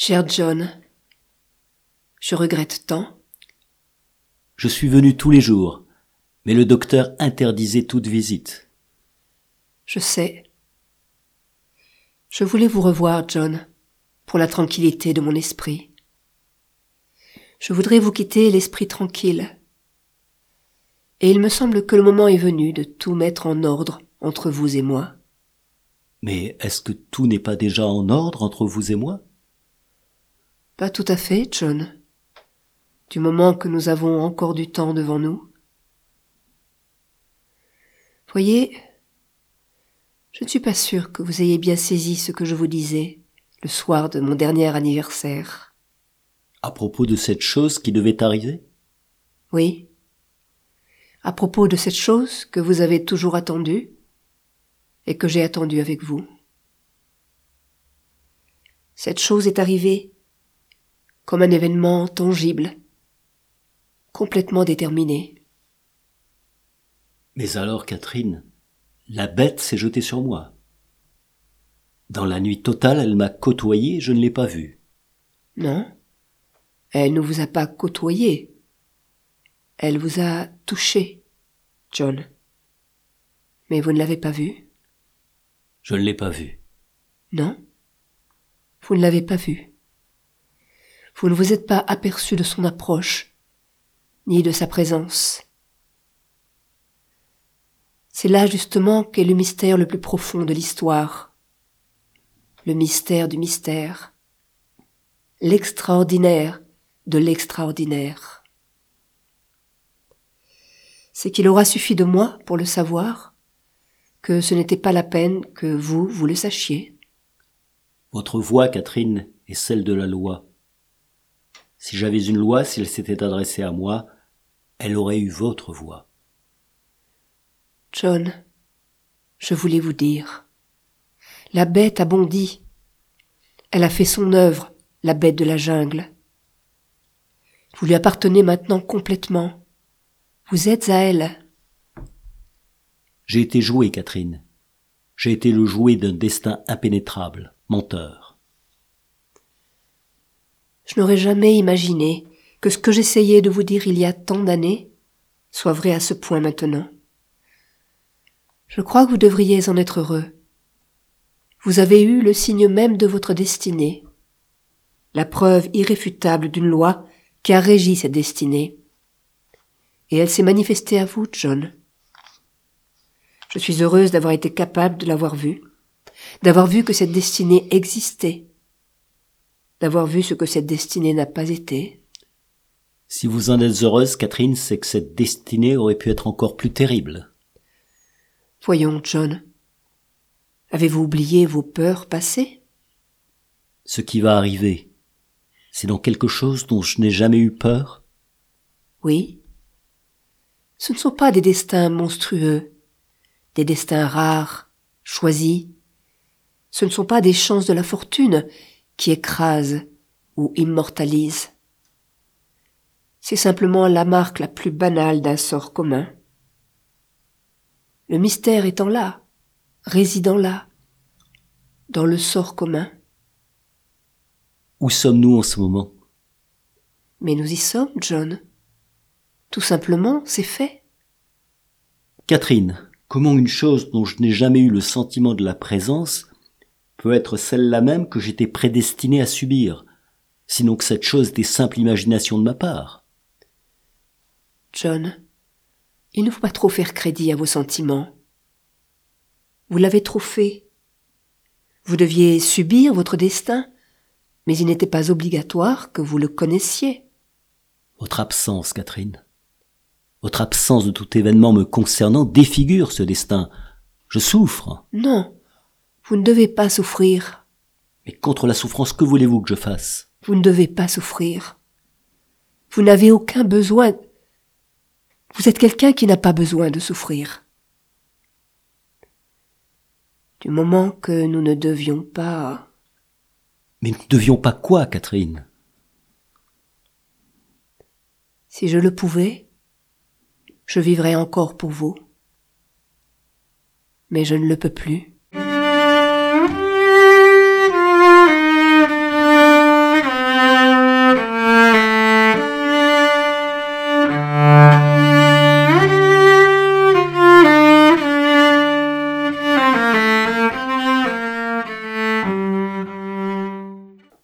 Cher John, je regrette tant. Je suis venu tous les jours, mais le docteur interdisait toute visite. Je sais. Je voulais vous revoir, John, pour la tranquillité de mon esprit. Je voudrais vous quitter l'esprit tranquille. Et il me semble que le moment est venu de tout mettre en ordre entre vous et moi. Mais est-ce que tout n'est pas déjà en ordre entre vous et moi? Pas tout à fait, John. Du moment que nous avons encore du temps devant nous. Voyez, je ne suis pas sûre que vous ayez bien saisi ce que je vous disais le soir de mon dernier anniversaire. À propos de cette chose qui devait arriver? Oui. À propos de cette chose que vous avez toujours attendue et que j'ai attendue avec vous. Cette chose est arrivée comme un événement tangible, complètement déterminé. Mais alors, Catherine, la bête s'est jetée sur moi. Dans la nuit totale, elle m'a côtoyé et je ne l'ai pas vue. Non, elle ne vous a pas côtoyé. Elle vous a touché, John. Mais vous ne l'avez pas vue? Je ne l'ai pas vue. Non, vous ne l'avez pas vue. Vous ne vous êtes pas aperçu de son approche, ni de sa présence. C'est là justement qu'est le mystère le plus profond de l'histoire. Le mystère du mystère. L'extraordinaire de l'extraordinaire. C'est qu'il aura suffi de moi pour le savoir, que ce n'était pas la peine que vous le sachiez. Votre voix, Catherine, est celle de la loi. Si j'avais une loi, si elle s'était adressée à moi, elle aurait eu votre voix. John, je voulais vous dire, la bête a bondi. Elle a fait son œuvre, la bête de la jungle. Vous lui appartenez maintenant complètement. Vous êtes à elle. J'ai été joué, Catherine. J'ai été le jouet d'un destin impénétrable, menteur. Je n'aurais jamais imaginé que ce que j'essayais de vous dire il y a tant d'années soit vrai à ce point maintenant. Je crois que vous devriez en être heureux. Vous avez eu le signe même de votre destinée, la preuve irréfutable d'une loi qui a régi cette destinée. Et elle s'est manifestée à vous, John. Je suis heureuse d'avoir été capable de l'avoir vue, d'avoir vu que cette destinée existait, d'avoir vu ce que cette destinée n'a pas été. Si vous en êtes heureuse, Catherine, c'est que cette destinée aurait pu être encore plus terrible. Voyons, John, avez-vous oublié vos peurs passées? Ce qui va arriver, c'est dans quelque chose dont je n'ai jamais eu peur? Oui. Ce ne sont pas des destins monstrueux, des destins rares, choisis. Ce ne sont pas des chances de la fortune qui écrasent ou immortalisent. C'est simplement la marque la plus banale d'un sort commun. Le mystère étant là, résidant là, dans le sort commun. Où sommes-nous en ce moment? Mais nous y sommes, John. Tout simplement, c'est fait. Catherine, comment une chose dont je n'ai jamais eu le sentiment de la présence peut être celle-là même que j'étais prédestiné à subir, sinon que cette chose était simple imagination de ma part? John, il ne faut pas trop faire crédit à vos sentiments. Vous l'avez trop fait. Vous deviez subir votre destin, mais il n'était pas obligatoire que vous le connaissiez. Votre absence, Catherine. Votre absence de tout événement me concernant défigure ce destin. Je souffre. Non, vous ne devez pas souffrir. Mais contre la souffrance, que voulez-vous que je fasse? Vous ne devez pas souffrir. Vous n'avez aucun besoin. Vous êtes quelqu'un qui n'a pas besoin de souffrir. Du moment que nous ne devions pas... Mais nous ne devions pas quoi, Catherine? Si je le pouvais, je vivrais encore pour vous. Mais je ne le peux plus.